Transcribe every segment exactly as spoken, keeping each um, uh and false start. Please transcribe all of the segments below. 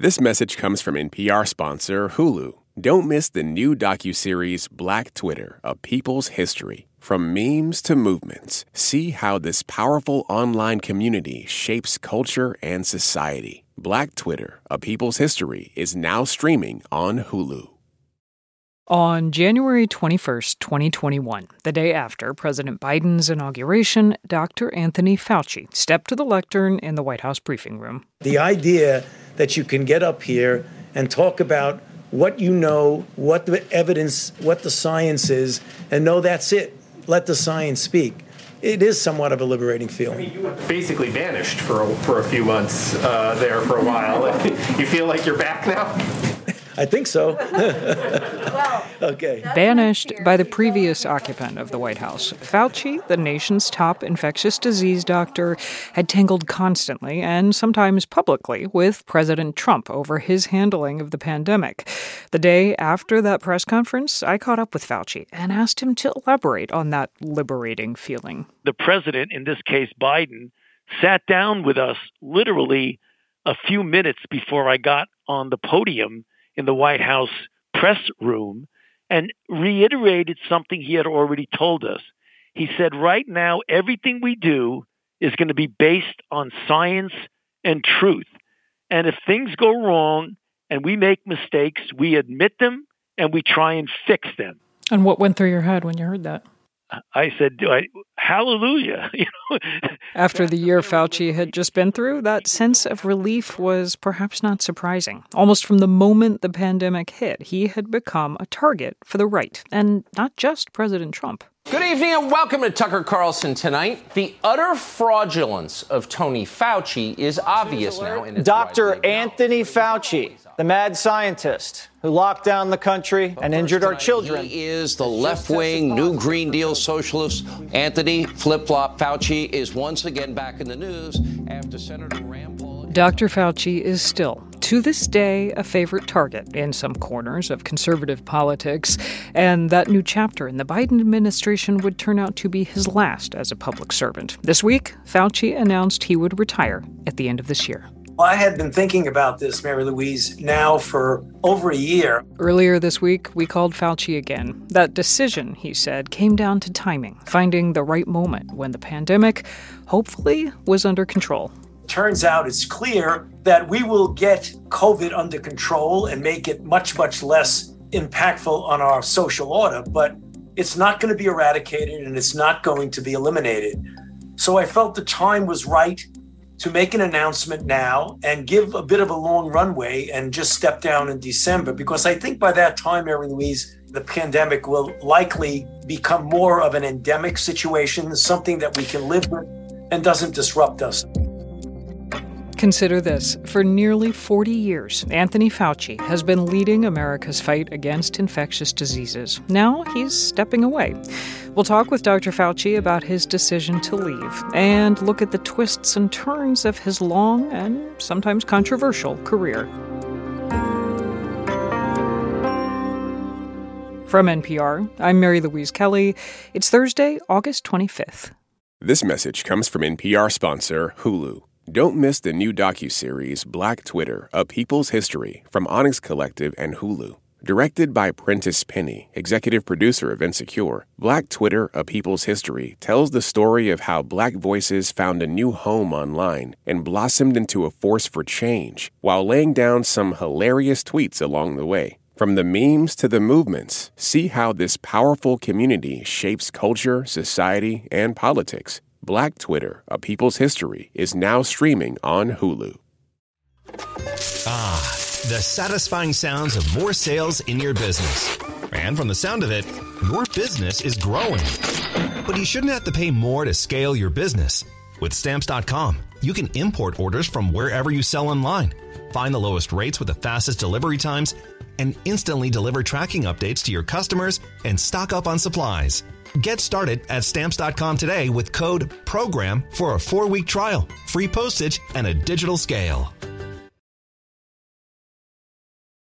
This message comes from N P R sponsor Hulu. Don't miss the new docuseries Black Twitter, A People's History. From memes to movements, see how this powerful online community shapes culture and society. Black Twitter, A People's History is now streaming on Hulu. On January twenty-first, twenty twenty-one, the day after President Biden's inauguration, Doctor Anthony Fauci stepped to the lectern in the White House briefing room. The idea that you can get up here and talk about what you know, what the evidence, what the science is, and know that's it. Let the science speak. It is somewhat of a liberating feeling. I mean, you basically vanished for a, for a few months uh, there for a while. You feel like you're back now? I think so. Well, okay. Banished by the previous occupant of the White House, Fauci, the nation's top infectious disease doctor, had tangled constantly and sometimes publicly with President Trump over his handling of the pandemic. The day after that press conference, I caught up with Fauci and asked him to elaborate on that liberating feeling. The president, in this case Biden, sat down with us literally a few minutes before I got on the podium in the White House press room and reiterated something he had already told us. He said, right now, everything we do is going to be based on science and truth. And if things go wrong and we make mistakes, we admit them and we try and fix them. And what went through your head when you heard that? I said, hallelujah. You know? After the year Fauci had just been through, that sense of relief was perhaps not surprising. Almost from the moment the pandemic hit, he had become a target for the right, and not just President Trump. Good evening and welcome to Tucker Carlson Tonight. The utter fraudulence of Tony Fauci is obvious now. In its Doctor Anthony Fauci, the mad scientist who locked down the country and injured our children. He is the left-wing, New Green Deal socialist. Anthony Flip-Flop Fauci is once again back in the news after Senator Rand Paul. Doctor Fauci is still, to this day, a favorite target in some corners of conservative politics, and that new chapter in the Biden administration would turn out to be his last as a public servant. This week, Fauci announced he would retire at the end of this year. Well, I had been thinking about this, Mary Louise, now for over a year. Earlier this week, we called Fauci again. That decision, he said, came down to timing, finding the right moment when the pandemic, hopefully, was under control. Turns out it's clear that we will get COVID under control and make it much, much less impactful on our social order, but it's not going to be eradicated and it's not going to be eliminated. So I felt the time was right to make an announcement now and give a bit of a long runway and just step down in December, because I think by that time, Mary Louise, the pandemic will likely become more of an endemic situation, something that we can live with and doesn't disrupt us. Consider this. For nearly forty years, Anthony Fauci has been leading America's fight against infectious diseases. Now he's stepping away. We'll talk with Doctor Fauci about his decision to leave and look at the twists and turns of his long and sometimes controversial career. From N P R, I'm Mary Louise Kelly. It's Thursday, August twenty-fifth. This message comes from N P R sponsor Hulu. Don't miss the new docuseries Black Twitter, A People's History from Onyx Collective and Hulu. Directed by Prentice Penny, executive producer of Insecure, Black Twitter, A People's History tells the story of how Black voices found a new home online and blossomed into a force for change, while laying down some hilarious tweets along the way. From the memes to the movements, see how this powerful community shapes culture, society, and politics. Black Twitter, A People's History is now streaming on Hulu. Ah, the satisfying sounds of more sales in your business. And from the sound of it, your business is growing. But you shouldn't have to pay more to scale your business. With Stamps dot com, you can import orders from wherever you sell online, find the lowest rates with the fastest delivery times, and instantly deliver tracking updates to your customers and stock up on supplies. Get started at Stamps dot com today with code PROGRAM for a four-week trial, free postage, and a digital scale.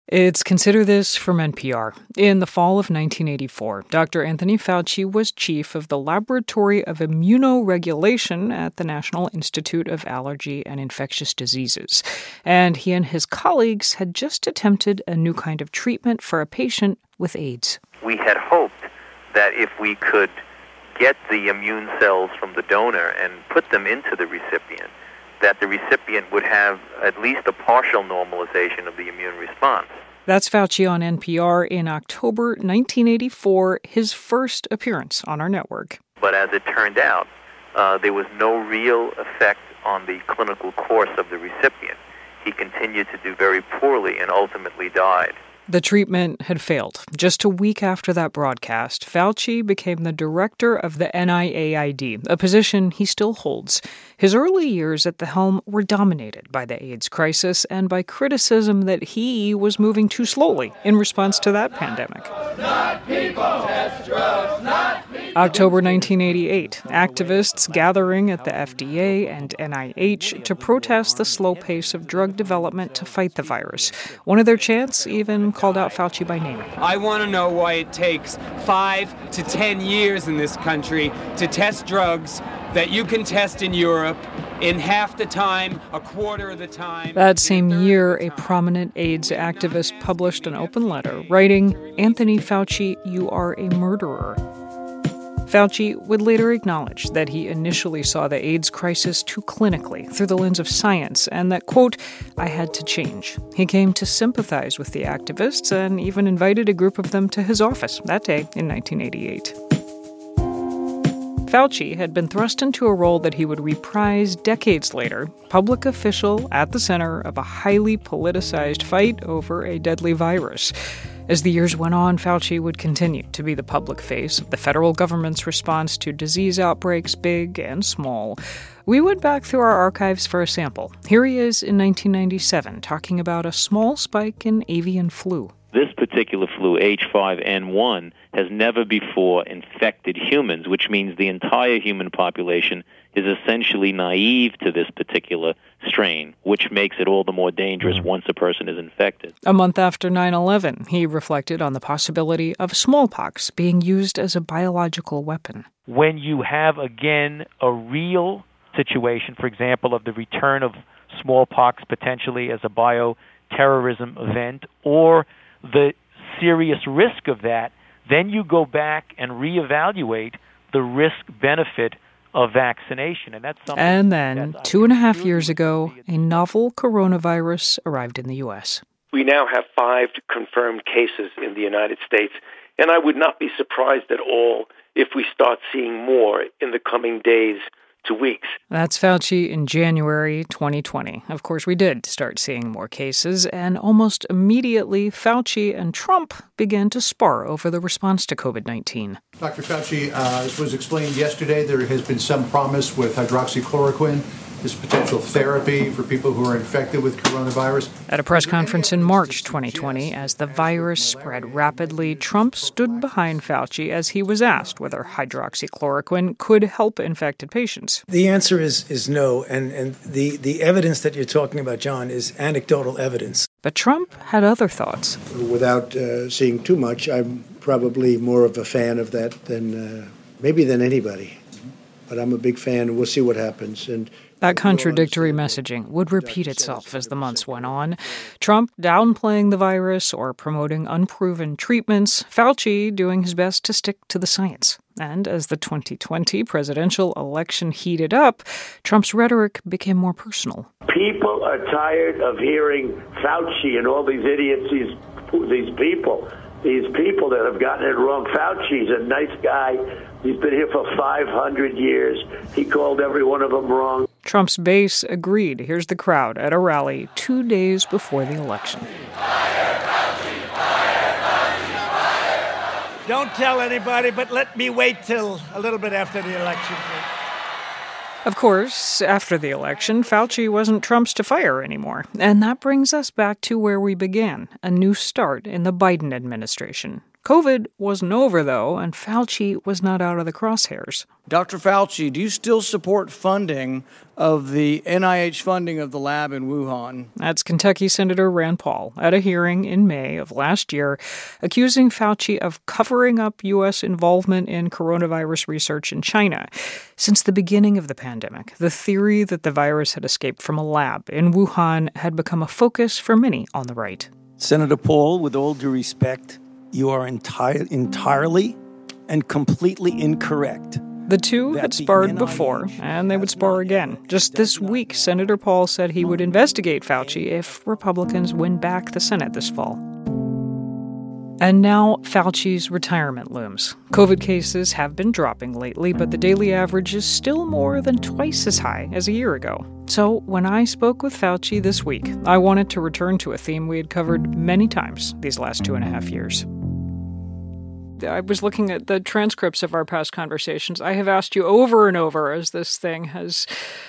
It's Consider This from N P R. In the fall of nineteen eighty-four, Doctor Anthony Fauci was chief of the Laboratory of Immunoregulation at the National Institute of Allergy and Infectious Diseases. And he and his colleagues had just attempted a new kind of treatment for a patient with AIDS. We had hoped that if we could get the immune cells from the donor and put them into the recipient, that the recipient would have at least a partial normalization of the immune response. That's Fauci on N P R in October nineteen eighty-four, his first appearance on our network. But as it turned out, uh, there was no real effect on the clinical course of the recipient. He continued to do very poorly and ultimately died. The treatment had failed. Just a week after that broadcast, Fauci became the director of the N I A I D, a position he still holds. His early years at the helm were dominated by the AIDS crisis and by criticism that he was moving too slowly in response to that pandemic. Not people. Test drugs, not people. October nineteen eighty-eight, activists gathering at the F D A and N I H to protest the slow pace of drug development to fight the virus. One of their chants even called out Fauci by name. I want to know why it takes five to ten years in this country to test drugs that you can test in Europe in half the time, a quarter of the time. That same year, a prominent AIDS activist published an open letter writing, "Anthony Fauci, you are a murderer." Fauci would later acknowledge that he initially saw the AIDS crisis too clinically through the lens of science and that, quote, I had to change. He came to sympathize with the activists and even invited a group of them to his office that day in nineteen eighty-eight. Fauci had been thrust into a role that he would reprise decades later, public official at the center of a highly politicized fight over a deadly virus. As the years went on, Fauci would continue to be the public face of the federal government's response to disease outbreaks, big and small. We went back through our archives for a sample. Here he is in nineteen ninety-seven, talking about a small spike in avian flu. This particular flu, H five N one, has never before infected humans, which means the entire human population is essentially naive to this particular strain, which makes it all the more dangerous once a person is infected. A month after nine eleven, he reflected on the possibility of smallpox being used as a biological weapon. When you have, again, a real situation, for example, of the return of smallpox potentially as a bioterrorism event, or the serious risk of that, then you go back and reevaluate the risk-benefit of vaccination. And that's something. And then, two and a half years ago, a novel coronavirus arrived in the U S. We now have five confirmed cases in the United States, and I would not be surprised at all if we start seeing more in the coming days to weeks. That's Fauci in January twenty twenty. Of course, we did start seeing more cases, and almost immediately, Fauci and Trump began to spar over the response to covid nineteen. Doctor Fauci, uh, as was explained yesterday, there has been some promise with hydroxychloroquine, this potential therapy for people who are infected with coronavirus. At a press conference in March twenty twenty, as the virus spread rapidly, Trump stood behind Fauci as he was asked whether hydroxychloroquine could help infected patients. The answer is is no, and, and the, the evidence that you're talking about, John, is anecdotal evidence. But Trump had other thoughts. Without uh, seeing too much, I'm probably more of a fan of that than uh, maybe than anybody. But I'm a big fan, and we'll see what happens. And that contradictory messaging would repeat itself as the months went on. Trump downplaying the virus or promoting unproven treatments, Fauci doing his best to stick to the science. And as the twenty twenty presidential election heated up, Trump's rhetoric became more personal. People are tired of hearing Fauci and all these idiots, these, these people, these people that have gotten it wrong. Fauci's a nice guy. He's been here for five hundred years. He called every one of them wrong. Trump's base agreed. Here's the crowd at a rally two days before the election. Don't tell anybody, but let me wait till a little bit after the election. Of course, after the election, Fauci wasn't Trump's to fire anymore. And that brings us back to where we began, a new start in the Biden administration. COVID wasn't over, though, and Fauci was not out of the crosshairs. Doctor Fauci, do you still support funding of the N I H funding of the lab in Wuhan? That's Kentucky Senator Rand Paul at a hearing in May of last year, accusing Fauci of covering up U S involvement in coronavirus research in China. Since the beginning of the pandemic, the theory that the virus had escaped from a lab in Wuhan had become a focus for many on the right. Senator Paul, with all due respect, you are enti- entirely and completely incorrect. The two had sparred before, and they would spar again. Just this week, Senator Paul said he would investigate Fauci if Republicans win back the Senate this fall. And now Fauci's retirement looms. COVID cases have been dropping lately, but the daily average is still more than twice as high as a year ago. So when I spoke with Fauci this week, I wanted to return to a theme we had covered many times these last two and a half years. I was looking at the transcripts of our past conversations. I have asked you over and over as this thing has,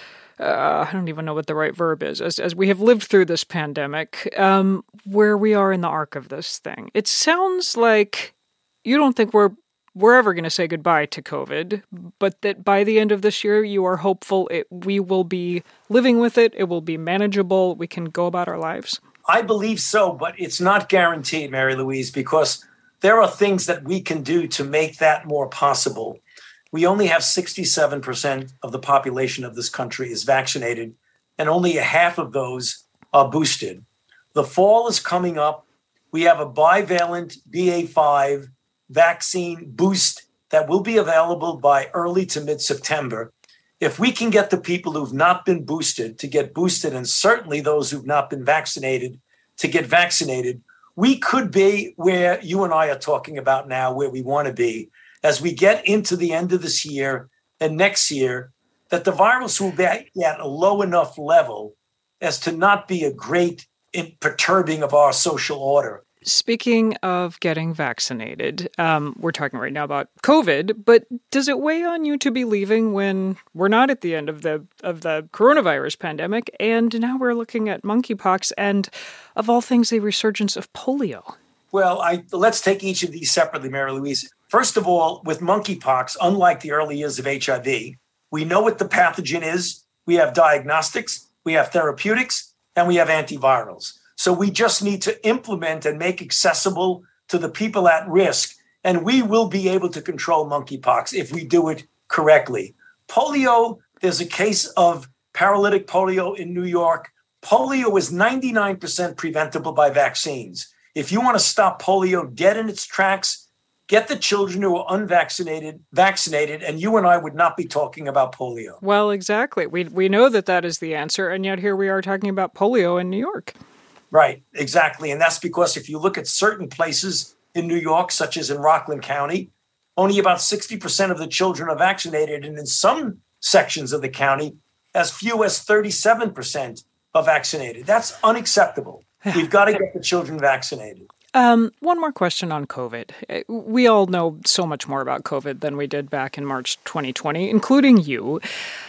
uh, I don't even know what the right verb is, as, as we have lived through this pandemic, um, where we are in the arc of this thing. It sounds like you don't think we're, we're ever going to say goodbye to COVID, but that by the end of this year, you are hopeful it, we will be living with it, it will be manageable, we can go about our lives? I believe so, but it's not guaranteed, Mary Louise, because there are things that we can do to make that more possible. We only have sixty-seven percent of the population of this country is vaccinated, and only a half of those are boosted. The fall is coming up. We have a bivalent B A five vaccine boost that will be available by early to mid-September. If we can get the people who've not been boosted to get boosted, and certainly those who've not been vaccinated to get vaccinated, we could be where you and I are talking about now, where we want to be as we get into the end of this year and next year, that the virus will be at a low enough level as to not be a great perturbing of our social order. Speaking of getting vaccinated, um, we're talking right now about COVID, but does it weigh on you to be leaving when we're not at the end of the of the coronavirus pandemic, and now we're looking at monkeypox and, of all things, a resurgence of polio? Well, I, let's take each of these separately, Mary Louise. First of all, with monkeypox, unlike the early years of H I V, we know what the pathogen is. We have diagnostics, we have therapeutics, and we have antivirals. So we just need to implement and make accessible to the people at risk, and we will be able to control monkeypox if we do it correctly. Polio, there's a case of paralytic polio in New York. Polio is ninety-nine percent preventable by vaccines. If you want to stop polio dead in its tracks, get the children who are unvaccinated vaccinated, and you and I would not be talking about polio. Well, exactly. We we know that that is the answer, and yet here we are talking about polio in New York. Right, exactly. And that's because if you look at certain places in New York, such as in Rockland County, only about sixty percent of the children are vaccinated. And in some sections of the county, as few as thirty-seven percent are vaccinated. That's unacceptable. We've got to get the children vaccinated. Um, one more question on COVID. We all know so much more about COVID than we did back in March twenty twenty, including you.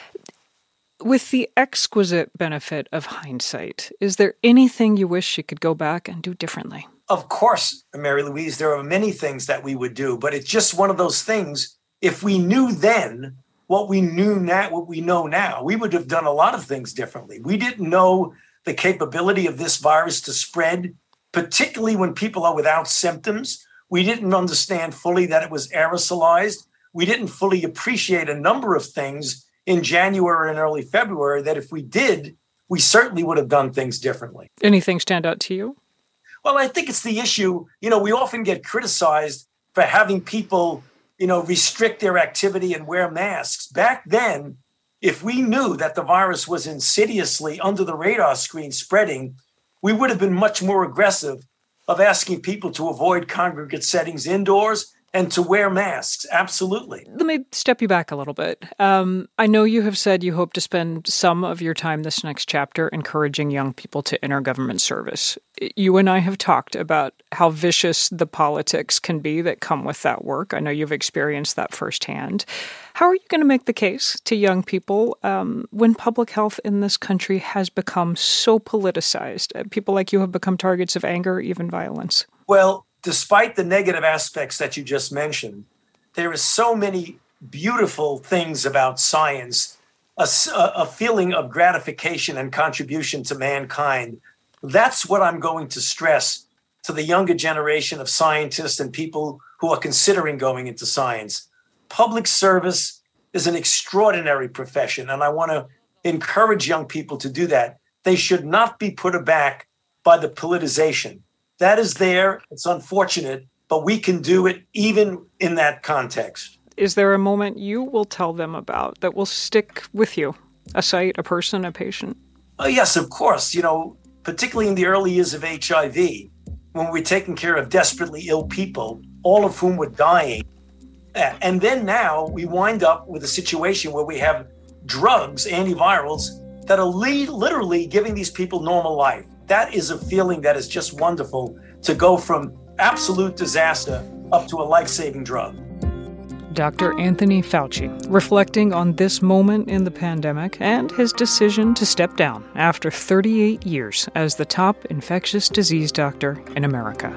With the exquisite benefit of hindsight, is there anything you wish you could go back and do differently? Of course, Mary Louise, there are many things that we would do, but it's just one of those things. If we knew then what we knew now, what we know now, we would have done a lot of things differently. We didn't know the capability of this virus to spread, particularly when people are without symptoms. We didn't understand fully that it was aerosolized. We didn't fully appreciate a number of things in January and early February that if we did, we certainly would have done things differently. Anything stand out to you? Well, I think it's the issue, you know, we often get criticized for having people, you know, restrict their activity and wear masks. Back then, if we knew that the virus was insidiously under the radar screen spreading, we would have been much more aggressive of asking people to avoid congregate settings indoors and to wear masks. Absolutely. Let me step you back a little bit. Um, I know you have said you hope to spend some of your time this next chapter encouraging young people to enter government service. You and I have talked about how vicious the politics can be that come with that work. I know you've experienced that firsthand. How are you going to make the case to young people um, when public health in this country has become so politicized? People like you have become targets of anger, even violence. Well, despite the negative aspects that you just mentioned, there is so many beautiful things about science, a, a feeling of gratification and contribution to mankind. That's what I'm going to stress to the younger generation of scientists and people who are considering going into science. Public service is an extraordinary profession, and I want to encourage young people to do that. They should not be put aback by the politicization. That is there. It's unfortunate, but we can do it even in that context. Is there a moment you will tell them about that will stick with you? A site, a person, a patient? Oh, yes, of course. You know, particularly in the early years of H I V, when we were taking care of desperately ill people, all of whom were dying. And then now we wind up with a situation where we have drugs, antivirals, that are le- literally giving these people normal life. That is a feeling that is just wonderful, to go from absolute disaster up to a life-saving drug. Doctor Anthony Fauci, reflecting on this moment in the pandemic and his decision to step down after thirty-eight years as the top infectious disease doctor in America.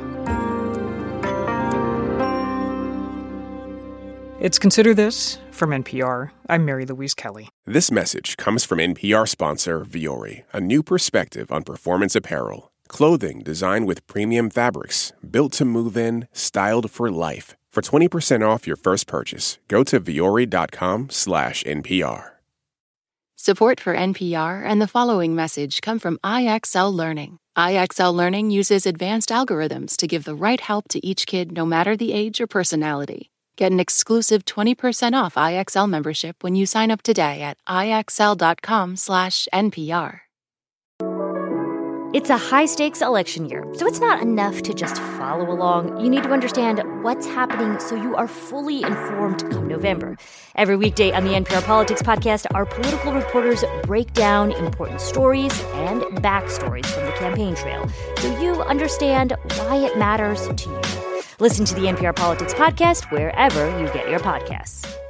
It's Consider This from N P R. I'm Mary Louise Kelly. This message comes from N P R sponsor Vuori, a new perspective on performance apparel. Clothing designed with premium fabrics, built to move in, styled for life. For twenty percent off your first purchase, go to vuori.com slash NPR. Support for N P R and the following message come from I X L Learning. I X L Learning uses advanced algorithms to give the right help to each kid, no matter the age or personality. Get an exclusive twenty percent off I X L membership when you sign up today at ixl.com slash NPR. It's a high-stakes election year, so it's not enough to just follow along. You need to understand what's happening so you are fully informed come November. Every weekday on the N P R Politics Podcast, our political reporters break down important stories and backstories from the campaign trail so you understand why it matters to you. Listen to the N P R Politics Podcast wherever you get your podcasts.